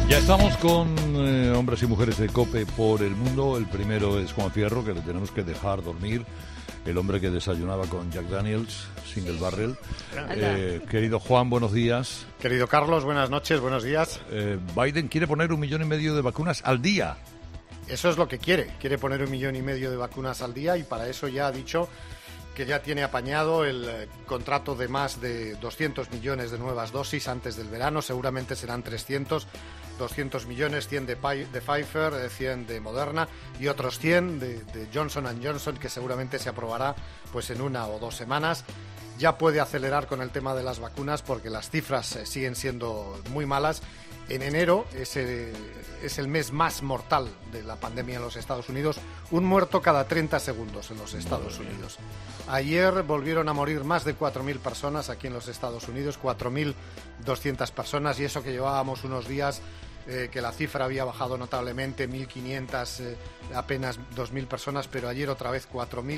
Ya estamos con hombres y mujeres de COPE por el mundo. El primero es Juan Fierro, que le tenemos que dejar dormir. El hombre que desayunaba con Jack Daniels, Single Barrel. Querido Juan, buenos días. Querido Carlos, buenas noches, buenos días. Biden quiere poner 1,5 millones de vacunas al día. Eso es lo que quiere poner 1,5 millones de vacunas al día, y para eso ya ha dicho que ya tiene apañado el contrato de más de 200 millones de nuevas dosis antes del verano. Seguramente serán 200 millones, 100 de Pfizer, 100 de Moderna y otros 100 de Johnson & Johnson, que seguramente se aprobará pues en 1 o 2 semanas. Ya puede acelerar con el tema de las vacunas porque las cifras siguen siendo muy malas. En enero es el mes más mortal de la pandemia en los Estados Unidos. Un muerto cada 30 segundos en los Estados Unidos. Ayer volvieron a morir más de 4.000 personas aquí en los Estados Unidos, 4.200 personas, y eso que llevábamos unos días que la cifra había bajado notablemente, 1.500, apenas 2.000 personas, pero ayer otra vez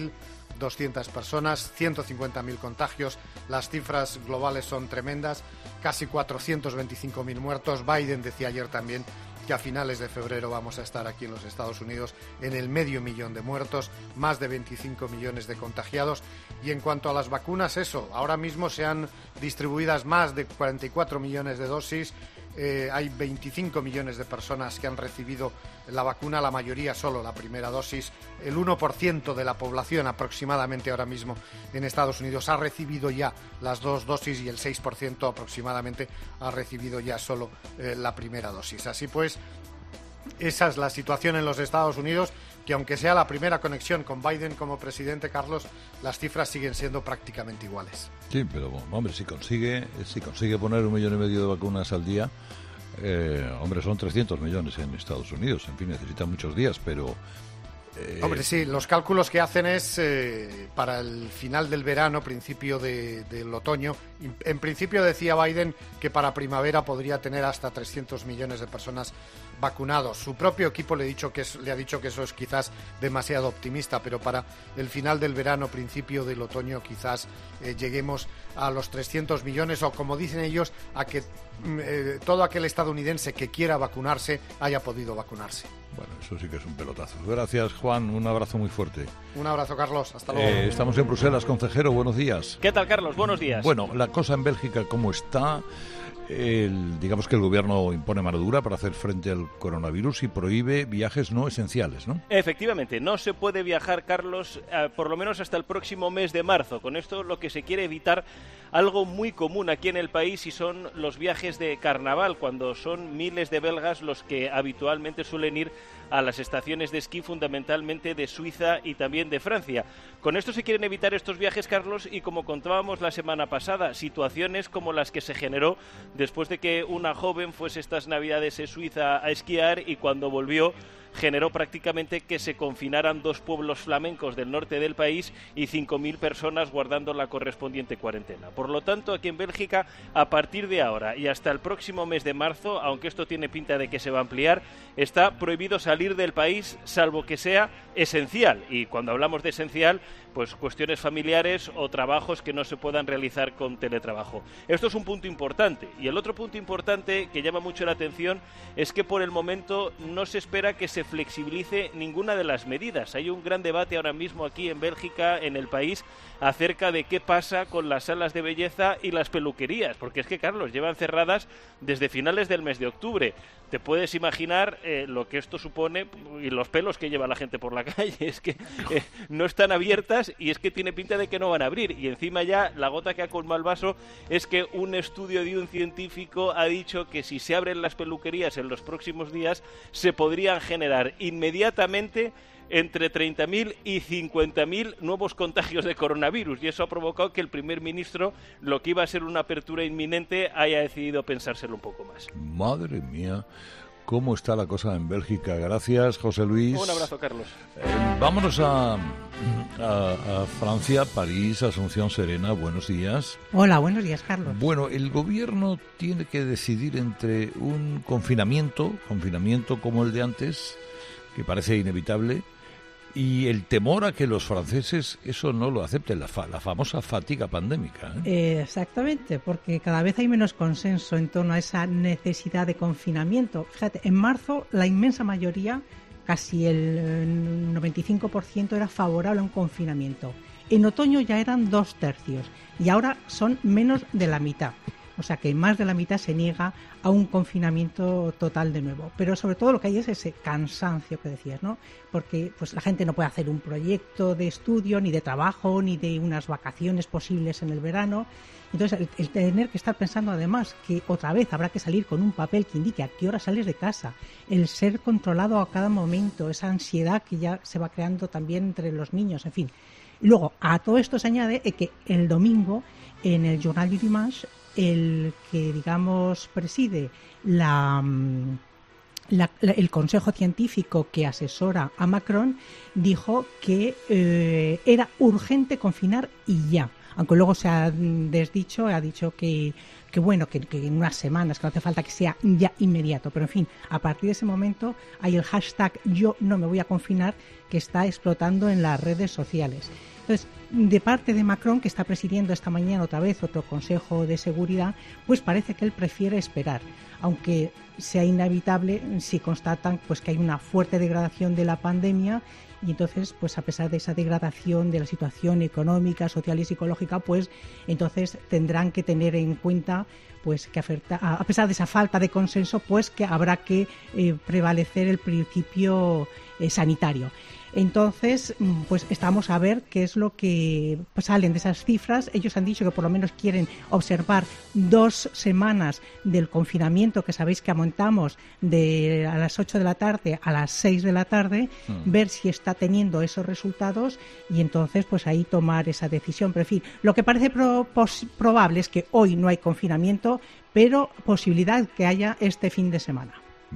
4.200 personas, 150.000 contagios. Las cifras globales son tremendas, casi 425.000 muertos. Biden decía ayer también que a finales de febrero vamos a estar aquí en los Estados Unidos en el 500.000 de muertos, más de 25 millones de contagiados. Y en cuanto a las vacunas, eso, ahora mismo se han distribuidas más de 44 millones de dosis. Hay 25 millones de personas que han recibido la vacuna, la mayoría solo la primera dosis. El 1% de la población aproximadamente ahora mismo en Estados Unidos ha recibido ya las 2 dosis y el 6% aproximadamente ha recibido ya solo la primera dosis. Así pues, esa es la situación en los Estados Unidos, que aunque sea la primera conexión con Biden como presidente, Carlos, las cifras siguen siendo prácticamente iguales. Sí, pero hombre, si consigue poner 1,5 millones de vacunas al día, hombre, son 300 millones en Estados Unidos. En fin, necesita muchos días, pero... Hombre, sí, los cálculos que hacen es para el final del verano, principio del otoño. En principio decía Biden que para primavera podría tener hasta 300 millones de personas vacunados. Su propio equipo le ha dicho que eso es quizás demasiado optimista, pero para el final del verano, principio del otoño, quizás lleguemos a los 300 millones, o como dicen ellos, a que todo aquel estadounidense que quiera vacunarse haya podido vacunarse. Bueno, eso sí que es un pelotazo. Gracias, Juan. Un abrazo muy fuerte. Un abrazo, Carlos. Hasta luego. Estamos en Bruselas. Consejero, buenos días. ¿Qué tal, Carlos? Buenos días. Bueno, la cosa en Bélgica, ¿cómo está? Digamos que el gobierno impone mano dura para hacer frente al coronavirus y prohíbe viajes no esenciales, ¿no? Efectivamente, no se puede viajar, Carlos, por lo menos hasta el próximo mes de marzo. Con esto lo que se quiere evitar algo muy común aquí en el país, y son los viajes de carnaval, cuando son miles de belgas los que habitualmente suelen ir a las estaciones de esquí, fundamentalmente de Suiza y también de Francia. Con esto se quieren evitar estos viajes, Carlos, y como contábamos la semana pasada, situaciones como las que se generó después de que una joven fuese estas navidades a Suiza a esquiar, y cuando volvió generó prácticamente que se confinaran 2 pueblos flamencos del norte del país y 5.000 personas guardando la correspondiente cuarentena. Por lo tanto, aquí en Bélgica, a partir de ahora y hasta el próximo mes de marzo, aunque esto tiene pinta de que se va a ampliar, está prohibido salir del país salvo que sea esencial. Y cuando hablamos de esencial, pues cuestiones familiares o trabajos que no se puedan realizar con teletrabajo. Esto es un punto importante. Y el otro punto importante que llama mucho la atención es que por el momento no se espera que se flexibilice ninguna de las medidas. Hay un gran debate ahora mismo aquí en Bélgica, en el país, acerca de qué pasa con las salas de belleza y las peluquerías, porque es que, Carlos, llevan cerradas desde finales del mes de octubre. Te puedes imaginar lo que esto supone y los pelos que lleva la gente por la calle. Es que no están abiertas y es que tiene pinta de que no van a abrir. Y encima ya la gota que ha colmado el vaso es que un estudio de un científico ha dicho que si se abren las peluquerías en los próximos días se podrían generar inmediatamente entre 30.000 y 50.000 nuevos contagios de coronavirus, y eso ha provocado que el primer ministro, lo que iba a ser una apertura inminente, haya decidido pensárselo un poco más. Madre mía, ¿cómo está la cosa en Bélgica? Gracias, José Luis. Un abrazo, Carlos. Vámonos a Francia, París, Asunción Serena, buenos días. Hola, buenos días, Carlos. Bueno, el gobierno tiene que decidir entre un confinamiento como el de antes, que parece inevitable, Y el temor a que los franceses eso no lo acepten, la famosa fatiga pandémica. Exactamente, porque cada vez hay menos consenso en torno a esa necesidad de confinamiento. Fíjate, en marzo la inmensa mayoría, casi el 95%, era favorable a un confinamiento. En otoño ya eran 2/3 y ahora son menos de la mitad. O sea que más de la mitad se niega a un confinamiento total de nuevo. Pero sobre todo lo que hay es ese cansancio que decías, ¿no? Porque pues la gente no puede hacer un proyecto de estudio, ni de trabajo, ni de unas vacaciones posibles en el verano. Entonces el tener que estar pensando además que otra vez habrá que salir con un papel que indique a qué hora sales de casa, el ser controlado a cada momento, esa ansiedad que ya se va creando también entre los niños, en fin. Luego, a todo esto se añade que el domingo, en el Journal du Dimanche, el que, digamos, preside el Consejo Científico que asesora a Macron, dijo que era urgente confinar y ya. Aunque luego se ha desdicho, ha dicho que en unas semanas, que no hace falta que sea ya inmediato. Pero, en fin, a partir de ese momento hay el hashtag Yo no me voy a confinar, que está explotando en las redes sociales. Entonces, de parte de Macron, que está presidiendo esta mañana otra vez otro Consejo de Seguridad, pues parece que él prefiere esperar, aunque sea inevitable si constatan pues que hay una fuerte degradación de la pandemia. Y entonces, pues a pesar de esa degradación de la situación económica, social y psicológica, pues entonces tendrán que tener en cuenta pues que a pesar de esa falta de consenso, pues que habrá que prevalecer el principio sanitario. Entonces, pues estamos a ver qué es lo que salen de esas cifras. Ellos han dicho que por lo menos quieren observar 2 semanas del confinamiento, que sabéis que aumentamos a las 8 de la tarde a las 6 de la tarde, ver si está teniendo esos resultados y entonces pues ahí tomar esa decisión. Pero en fin, lo que parece probable es que hoy no hay confinamiento, pero posibilidad que haya este fin de semana.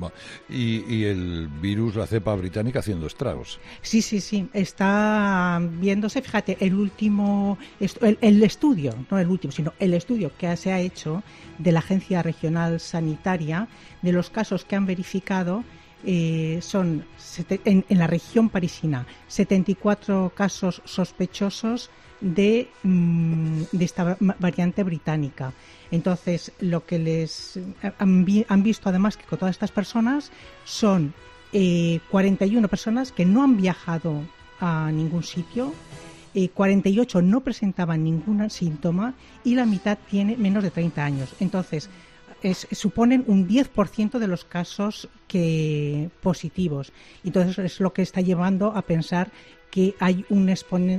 Y el virus, la cepa británica, haciendo estragos. Sí, está viéndose, fíjate, el estudio, no el último, sino el estudio que se ha hecho de la Agencia Regional Sanitaria, de los casos que han verificado, son en la región parisina 74 casos sospechosos de esta variante británica. Entonces, lo que les han visto además que con todas estas personas son 41 personas que no han viajado a ningún sitio, 48 no presentaban ningún síntoma y la mitad tiene menos de 30 años. Entonces, suponen un 10% de los casos positivos. Entonces, es lo que está llevando a pensar que hay un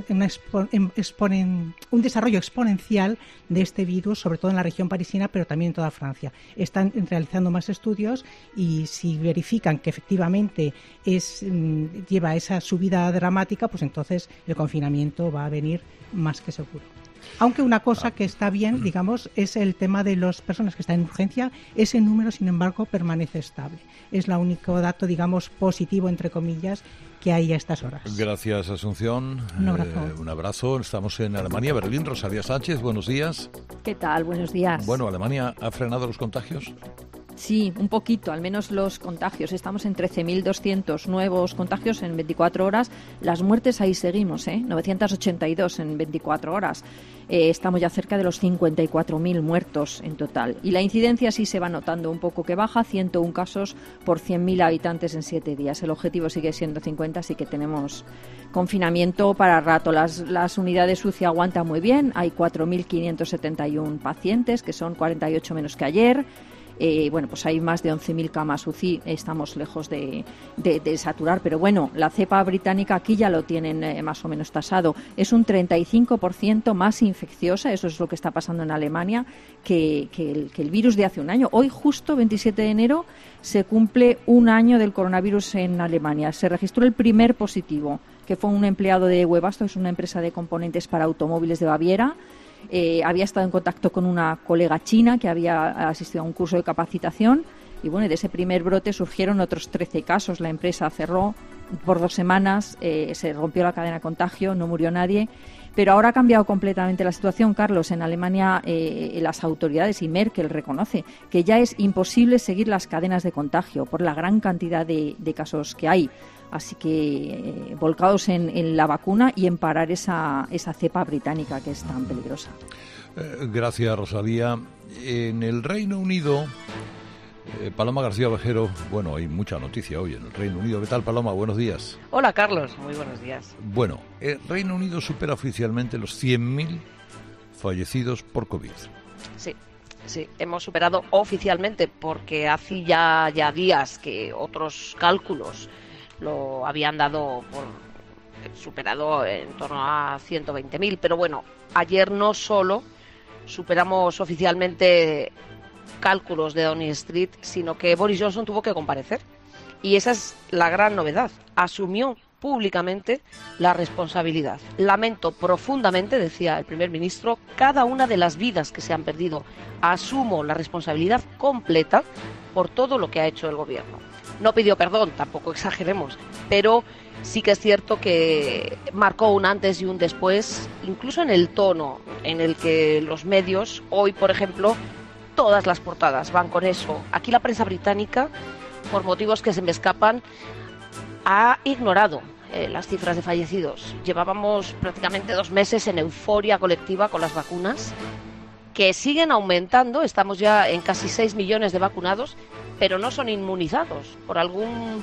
desarrollo exponencial de este virus, sobre todo en la región parisina, pero también en toda Francia. Están realizando más estudios y si verifican que efectivamente lleva esa subida dramática, pues entonces el confinamiento va a venir más que seguro. Aunque una cosa que está bien, digamos, es el tema de las personas que están en urgencia. Ese número, sin embargo, permanece estable. Es el único dato, digamos, positivo, entre comillas, que hay a estas horas. Gracias, Asunción. Un abrazo. Estamos en Alemania, Berlín. Rosalía Sánchez, buenos días. ¿Qué tal? Buenos días. Bueno, ¿Alemania ha frenado los contagios? Sí, un poquito, al menos los contagios. Estamos en 13.200 nuevos contagios en 24 horas. Las muertes ahí seguimos, 982 en 24 horas. Estamos ya cerca de los 54.000 muertos en total. Y la incidencia sí se va notando un poco que baja, 101 casos por 100.000 habitantes en 7 días. El objetivo sigue siendo 50, así que tenemos confinamiento para rato. Las unidades UCI aguantan muy bien. Hay 4.571 pacientes, que son 48 menos que ayer. Pues hay más de 11.000 camas UCI, estamos lejos de saturar, pero bueno, la cepa británica aquí ya lo tienen más o menos tasado. Es un 35% más infecciosa, eso es lo que está pasando en Alemania, que el virus de hace un año. Hoy, justo 27 de enero, se cumple un año del coronavirus en Alemania. Se registró el primer positivo, que fue un empleado de Webasto, es una empresa de componentes para automóviles de Baviera. Había estado en contacto con una colega china que había asistido a un curso de capacitación y bueno, de ese primer brote surgieron otros 13 casos. La empresa cerró por 2 semanas, se rompió la cadena de contagio, no murió nadie, pero ahora ha cambiado completamente la situación, Carlos. En Alemania las autoridades y Merkel reconoce que ya es imposible seguir las cadenas de contagio por la gran cantidad de casos que hay. Así que volcados en la vacuna y en parar esa cepa británica que es tan peligrosa. Gracias, Rosalía. En el Reino Unido, Paloma García Ovejero, bueno, hay mucha noticia hoy en el Reino Unido. ¿Qué tal, Paloma? Buenos días. Hola, Carlos. Muy buenos días. Bueno, el Reino Unido supera oficialmente los 100.000 fallecidos por COVID. Sí, hemos superado oficialmente, porque hace ya días que otros cálculos lo habían dado por superado en torno a 120.000, pero bueno, ayer no solo superamos oficialmente cálculos de Downing Street, sino que Boris Johnson tuvo que comparecer, y esa es la gran novedad. Asumió públicamente la responsabilidad. Lamento profundamente, decía el primer ministro, cada una de las vidas que se han perdido. Asumo la responsabilidad completa por todo lo que ha hecho el gobierno. No pidió perdón, tampoco exageremos, pero sí que es cierto que marcó un antes y un después, incluso en el tono en el que los medios, hoy por ejemplo, todas las portadas van con eso. Aquí la prensa británica, por motivos que se me escapan, ha ignorado las cifras de fallecidos. Llevábamos prácticamente 2 meses en euforia colectiva con las vacunas, que siguen aumentando. Estamos ya en casi 6 millones de vacunados, pero no son inmunizados. Por algún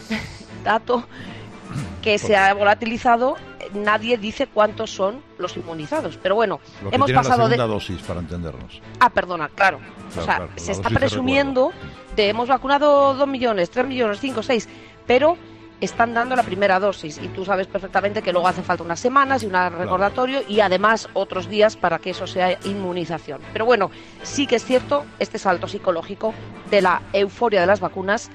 dato que se ha volatilizado, nadie dice cuántos son los inmunizados. Pero bueno, lo que hemos pasado la segunda dosis, para entendernos. Perdona, claro. Claro, se está presumiendo de hemos vacunado 2 millones, 3 millones, 5, 6, pero están dando la primera dosis, y tú sabes perfectamente que luego hace falta unas semanas y un recordatorio, y además otros días para que eso sea inmunización. Pero bueno, sí que es cierto este salto psicológico de la euforia de las vacunas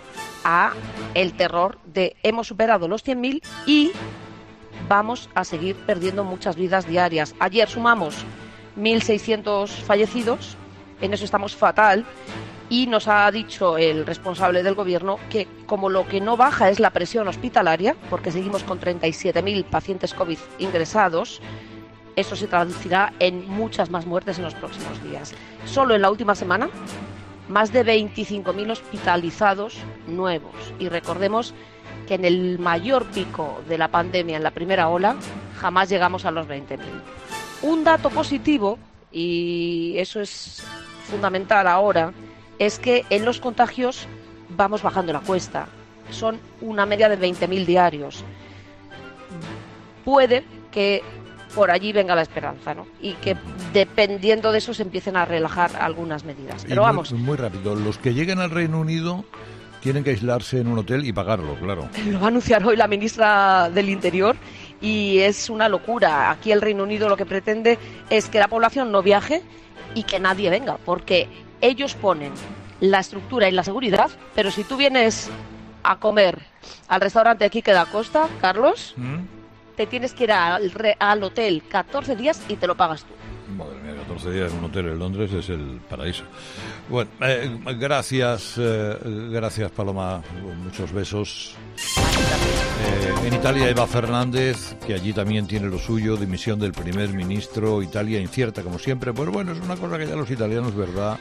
a el terror de hemos superado los 100.000 y vamos a seguir perdiendo muchas vidas diarias. Ayer sumamos 1.600 fallecidos, en eso estamos fatal. Y nos ha dicho el responsable del gobierno que como lo que no baja es la presión hospitalaria, porque seguimos con 37.000 pacientes COVID ingresados, eso se traducirá en muchas más muertes en los próximos días. Solo en la última semana, más de 25.000 hospitalizados nuevos. Y recordemos que en el mayor pico de la pandemia, en la primera ola, jamás llegamos a los 20.000. Un dato positivo, y eso es fundamental ahora, es que en los contagios vamos bajando la cuesta. Son una media de 20.000 diarios. Puede que por allí venga la esperanza, ¿no? Y que dependiendo de eso se empiecen a relajar algunas medidas. Pero vamos. Muy rápido. Los que lleguen al Reino Unido tienen que aislarse en un hotel y pagarlo, claro. Lo va a anunciar hoy la ministra del Interior y es una locura. Aquí el Reino Unido lo que pretende es que la población no viaje y que nadie venga, porque ellos ponen la estructura y la seguridad, pero si tú vienes a comer al restaurante de Quique da Costa, Carlos, te tienes que ir al hotel 14 días y te lo pagas tú. Madre mía, 14 días en un hotel en Londres es el paraíso. Bueno, gracias Paloma, muchos besos. En Italia, Eva Fernández, que allí también tiene lo suyo, dimisión del primer ministro, Italia incierta como siempre, pues bueno, es una cosa que ya los italianos, ¿verdad?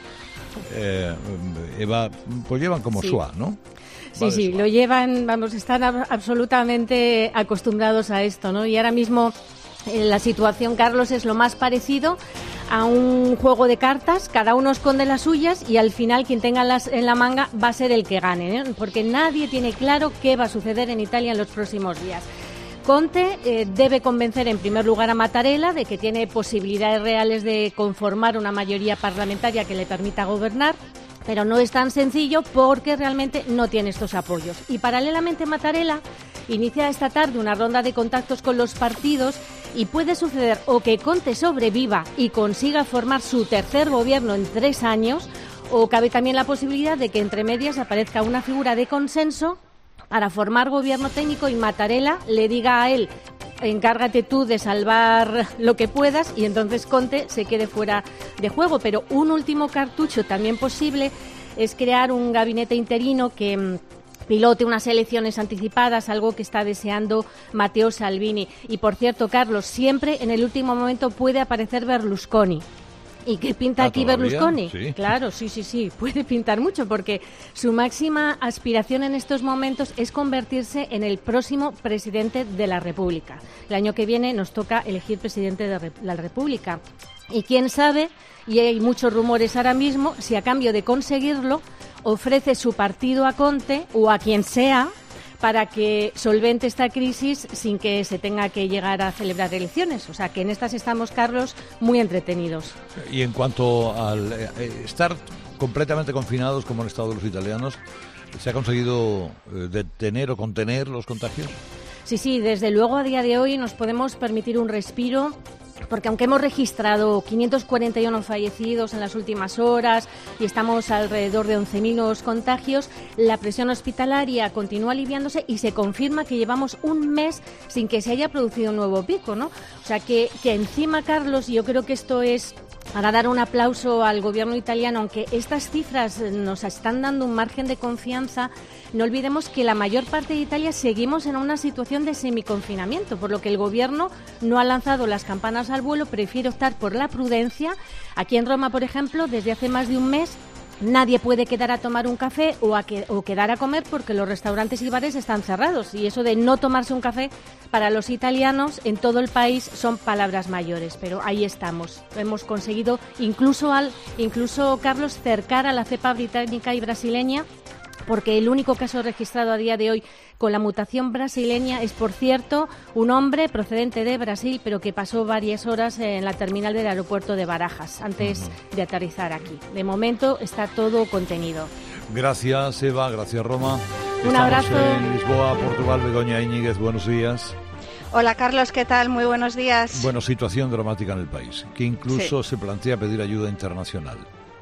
Eva, pues llevan como suá, ¿no? Sí, lo llevan, están absolutamente acostumbrados a esto, ¿no? Y ahora mismo la situación, Carlos, es lo más parecido a un juego de cartas, cada uno esconde las suyas y al final quien tenga en la manga va a ser el que gane, ¿eh? Porque nadie tiene claro qué va a suceder en Italia en los próximos días. Conte debe convencer en primer lugar a Mattarella de que tiene posibilidades reales de conformar una mayoría parlamentaria que le permita gobernar, pero no es tan sencillo porque realmente no tiene estos apoyos. Y paralelamente Mattarella inicia esta tarde una ronda de contactos con los partidos y puede suceder o que Conte sobreviva y consiga formar su tercer gobierno en 3 años, o cabe también la posibilidad de que entre medias aparezca una figura de consenso para formar gobierno técnico y Mattarella le diga a él: encárgate tú de salvar lo que puedas, y entonces Conte se quede fuera de juego. Pero un último cartucho también posible es crear un gabinete interino que pilote unas elecciones anticipadas, algo que está deseando Matteo Salvini. Y por cierto, Carlos, siempre en el último momento puede aparecer Berlusconi. ¿Y qué pinta aquí Berlusconi? Sí. Claro, sí, puede pintar mucho porque su máxima aspiración en estos momentos es convertirse en el próximo presidente de la República. El año que viene nos toca elegir presidente de la República. Y quién sabe, y hay muchos rumores ahora mismo, si a cambio de conseguirlo ofrece su partido a Conte o a quien sea para que solvente esta crisis sin que se tenga que llegar a celebrar elecciones. O sea, que en estas estamos, Carlos, muy entretenidos. Y en cuanto al estar completamente confinados, como han estado los italianos, ¿se ha conseguido detener o contener los contagios? Sí, desde luego a día de hoy nos podemos permitir un respiro, porque aunque hemos registrado 541 fallecidos en las últimas horas y estamos alrededor de 11.000 nuevos contagios, la presión hospitalaria continúa aliviándose y se confirma que llevamos un mes sin que se haya producido un nuevo pico, ¿no? O sea que encima, Carlos, yo creo que esto es para dar un aplauso al gobierno italiano, aunque estas cifras nos están dando un margen de confianza. No olvidemos que la mayor parte de Italia seguimos en una situación de semiconfinamiento, por lo que el gobierno no ha lanzado las campanas al vuelo, prefiere optar por la prudencia. Aquí en Roma, por ejemplo, desde hace más de un mes nadie puede quedar a tomar un café o quedar a comer porque los restaurantes y bares están cerrados. Y eso de no tomarse un café para los italianos en todo el país son palabras mayores. Pero ahí estamos. Hemos conseguido incluso Carlos, cercar a la cepa británica y brasileña, porque el único caso registrado a día de hoy con la mutación brasileña es, por cierto, un hombre procedente de Brasil, pero que pasó varias horas en la terminal del aeropuerto de Barajas antes de aterrizar aquí. De momento está todo contenido. Gracias, Eva. Gracias, Roma. Un abrazo. Estamos en Lisboa, Portugal. Begoña Íñiguez, buenos días. Hola, Carlos, ¿qué tal? Muy buenos días. Bueno, situación dramática en el país, que incluso se plantea pedir ayuda internacional.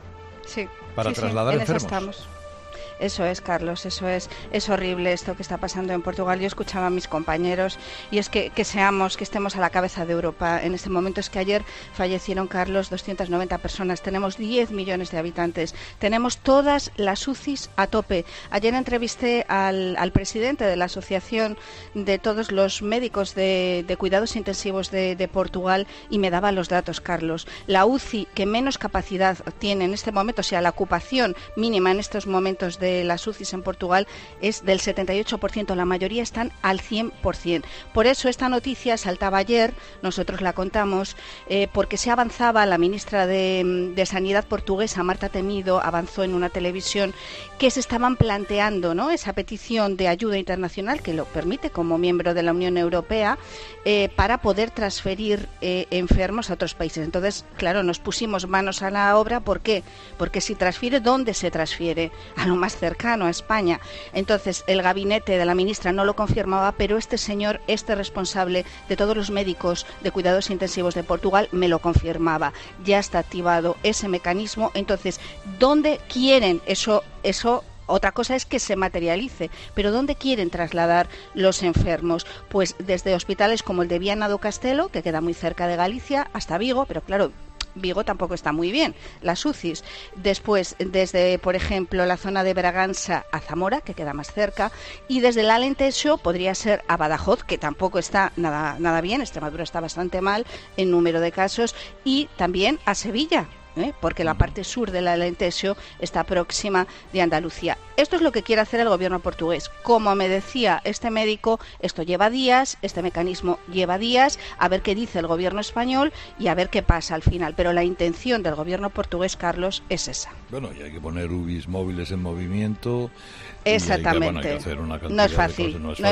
Sí. Para trasladar enfermos. Estamos. Eso es, Carlos, eso es horrible esto que está pasando en Portugal. Yo escuchaba a mis compañeros y es que estemos a la cabeza de Europa en este momento. Es que ayer fallecieron, Carlos, 290 personas, tenemos 10 millones de habitantes, tenemos todas las UCIs a tope. Ayer entrevisté al presidente de la Asociación de todos los médicos de cuidados intensivos de Portugal y me daba los datos, Carlos. La UCI que menos capacidad tiene en este momento, o sea, la ocupación mínima en estos momentos de las UCIs en Portugal es del 78%, la mayoría están al 100%. Por eso esta noticia saltaba ayer, nosotros la contamos, porque se avanzaba, la ministra de Sanidad portuguesa, Marta Temido, avanzó en una televisión que se estaban planteando, ¿no?, esa petición de ayuda internacional que lo permite como miembro de la Unión Europea para poder transferir enfermos a otros países. Entonces, claro, nos pusimos manos a la obra. ¿Por qué? Porque si transfiere, ¿dónde se transfiere? A lo más cercano, a España. Entonces, el gabinete de la ministra no lo confirmaba, pero este señor, este responsable de todos los médicos de cuidados intensivos de Portugal, me lo confirmaba. Ya está activado ese mecanismo. Entonces, ¿dónde quieren eso? Otra cosa es que se materialice, pero ¿dónde quieren trasladar los enfermos? Pues desde hospitales como el de Viana do Castelo, que queda muy cerca de Galicia, hasta Vigo, pero claro, Vigo tampoco está muy bien, las UCIs. Después, desde, por ejemplo, la zona de Bragança a Zamora, que queda más cerca, y desde el Alentejo podría ser a Badajoz, que tampoco está nada bien, Extremadura está bastante mal en número de casos, y también a Sevilla, porque la parte sur del Alentejo está próxima de Andalucía. Esto es lo que quiere hacer el gobierno portugués. Como me decía este médico, esto lleva días, este mecanismo lleva días, a ver qué dice el gobierno español y a ver qué pasa al final. Pero la intención del gobierno portugués, Carlos, es esa. Bueno, y hay que poner UBIs móviles en movimiento. Exactamente. Hay que hacer una no es fácil, de cosas. No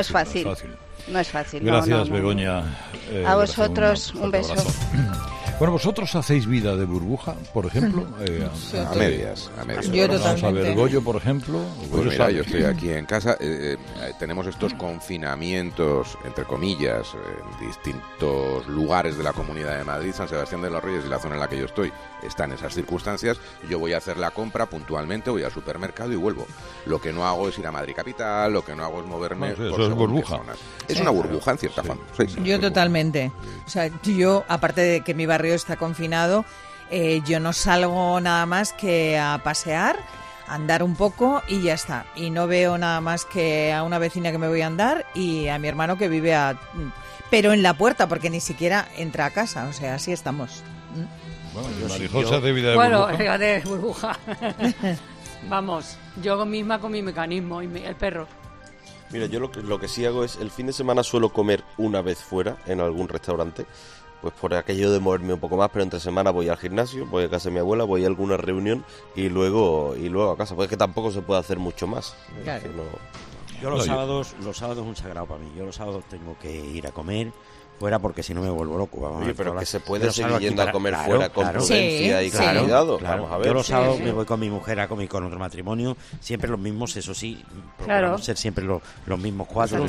es fácil. Gracias, no. Begoña. A vosotros, un beso. Bueno, ¿vosotros hacéis vida de burbuja, por ejemplo? A medias. Yo Vamos totalmente. a ver, Goyo, por ejemplo. Pues mira, yo estoy aquí en casa. Tenemos estos confinamientos, entre comillas, en distintos lugares de la Comunidad de Madrid. San Sebastián de los Reyes y la zona en la que yo estoy está en esas circunstancias. Yo voy a hacer la compra puntualmente, voy al supermercado y vuelvo. Lo que no hago es ir a Madrid Capital, lo que no hago es moverme por eso es burbuja. zonas. Es una burbuja, en cierta forma. Sí, Yo totalmente. O sea, yo, aparte de que mi barrio está confinado, yo no salgo nada más que a pasear, a andar un poco y ya está. Y no veo nada más que a una vecina que me voy a andar y a mi hermano que vive pero en la puerta, porque ni siquiera entra a casa. O sea, así estamos. Bueno, Marijosa hace vida de bueno, burbuja. fíjate, burbuja. Vamos, yo misma con mi mecanismo y el perro. Mira, yo lo que sí hago es, el fin de semana suelo comer una vez fuera, en algún restaurante, pues por aquello de moverme un poco más, pero entre semana voy al gimnasio, voy a casa de mi abuela, voy a alguna reunión y luego a casa, pues es que tampoco se puede hacer mucho más. Claro. Es que no... Yo los sábados es un sagrado para mí. Yo los sábados tengo que ir a comer fuera porque si no me vuelvo loco. Vamos. Oye, pero que se puede seguir yendo a comer fuera con prudencia y con claro, cuidado. Claro. Vamos a ver. Yo los sábados me voy con mi mujer a comer con otro matrimonio, siempre los mismos, eso sí, procuramos ser siempre los mismos 4.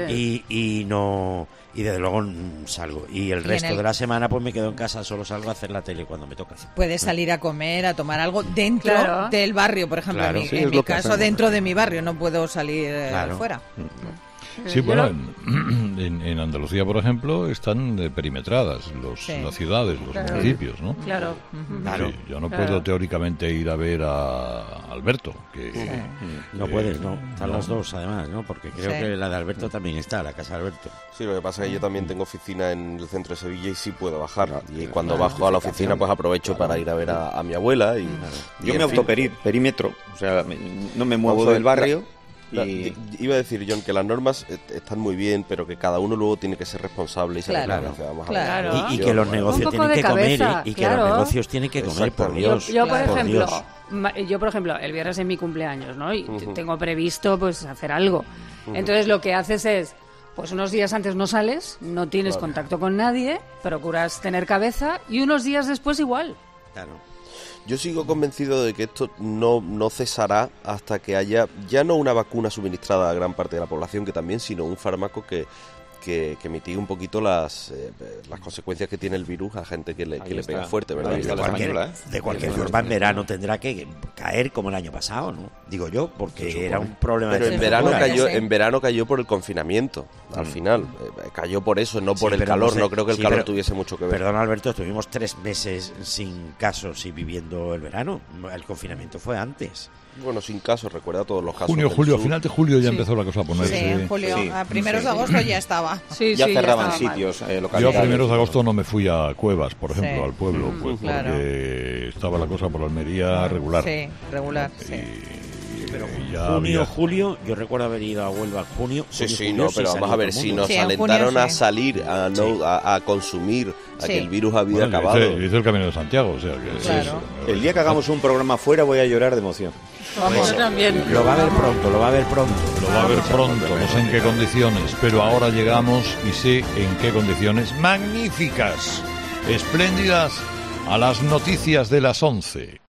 Y desde luego salgo. Y el resto de la semana pues me quedo en casa, solo salgo a hacer la tele cuando me toca. Puedes salir a comer, a tomar algo dentro del barrio, por ejemplo. Claro. En mi caso, dentro de mi barrio, no puedo salir fuera. Sí, bueno, en Andalucía, por ejemplo, están perimetradas las ciudades, los municipios, ¿no? Claro. Sí, yo no puedo teóricamente ir a ver a Alberto. No puedes, ¿no? Están las dos, además, ¿no? Porque creo que la de Alberto también está, la casa de Alberto. Sí, lo que pasa es que yo también tengo oficina en el centro de Sevilla y sí puedo bajar. Y cuando bajo a la oficina, pues aprovecho para ir a ver a mi abuela. Yo me autoperímetro, o sea, no me muevo del barrio. Iba a decir, John, que las normas están muy bien, pero que cada uno luego tiene que ser responsable y saber lo que hace. Vamos a ver. Y que los negocios tienen que comer, y que los negocios tienen que comer, por Dios. Yo por ejemplo, el viernes es mi cumpleaños, ¿no? Y tengo previsto pues hacer algo. Entonces lo que haces es, pues unos días antes no sales, no tienes contacto con nadie, procuras tener cabeza y unos días después igual. Claro. Yo sigo convencido de que esto no cesará hasta que haya ya no una vacuna suministrada a gran parte de la población, que también, sino un fármaco que mitigue un poquito las consecuencias que tiene el virus a gente que le pega fuerte, ¿verdad? De cualquier forma, en verano tendrá que caer como el año pasado, ¿no? Digo yo, porque era un problema. Pero en verano cayó por el confinamiento, al final. Cayó por eso, no por el calor. No creo que el calor tuviese mucho que ver. Perdona, Alberto, estuvimos 3 meses sin casos y viviendo el verano. El confinamiento fue antes. Bueno, sin casos, recuerda todos los casos. Julio, a final de julio ya empezó la cosa a ponerse. Sí, en julio, a primeros de agosto ya estaba. Ya cerraban sitios, localidades. Yo a primeros de agosto no me fui a Cuevas, por ejemplo, al pueblo, pues porque estaba la cosa por Almería regular. Sí, regular, Pero julio, yo recuerdo haber ido a Huelva en junio. Pero vamos a ver, si nos alentaron a salir, a consumir, a que el virus había acabado. Hice el Camino de Santiago, o sea que... El día que hagamos un programa fuera voy a llorar de emoción. Vamos, también. Lo va a ver pronto. Lo va a ver pronto, no sé en qué condiciones, pero ahora llegamos y sé en qué condiciones magníficas, espléndidas, a las noticias de las 11.